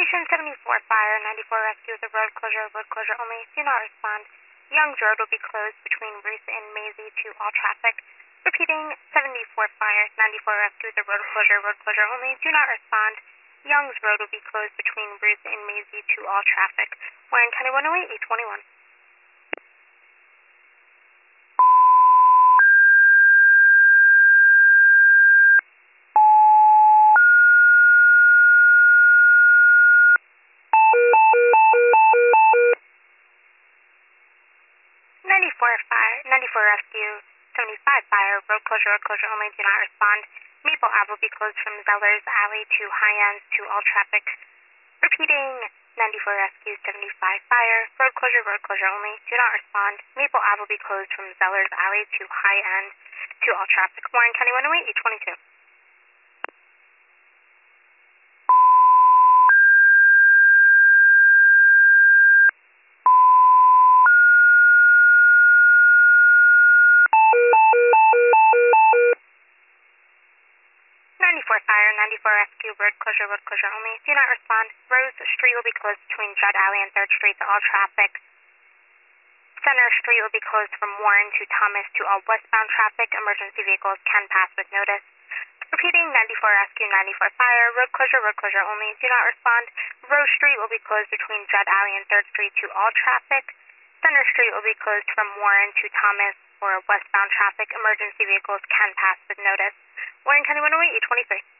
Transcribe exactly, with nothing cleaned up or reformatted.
Station seventy-four Fire, ninety-four Rescue with a road closure, road closure only. Do not respond. Youngs Road will be closed between Ruth and Maisie to all traffic. Repeating, seventy-four Fire, ninety-four Rescue with a road closure, road closure only. Do not respond. Youngs Road will be closed between Ruth and Maisie to all traffic. Warren County one oh eight, eight twenty-one. ninety-four Fire, ninety-four Rescue, seventy-five Fire, road closure, road closure only. Do not respond. Maple Ave will be closed from Zellers Alley to High End to all traffic. Repeating, ninety-four Rescue, seventy-five Fire, road closure, road closure only. Do not respond. Maple Ave will be closed from Zellers Alley to High End to all traffic. Warren County one oh eight, eight twenty-two. ninety-four Fire, ninety-four Rescue, road closure, road closure only. Do not respond. Rose Street will be closed between Judd Alley and third Street to all traffic. Center Street will be closed from Warren to Thomas to all westbound traffic. Emergency vehicles can pass with notice. Repeating, ninety-four Rescue, ninety-four Fire, road closure, road closure only. Do not respond. Rose Street will be closed between Judd Alley and third Street to all traffic. Center Street will be closed from Warren to Thomas for westbound traffic. Emergency vehicles can pass with notice. Warren County one oh eight, eight twenty-three.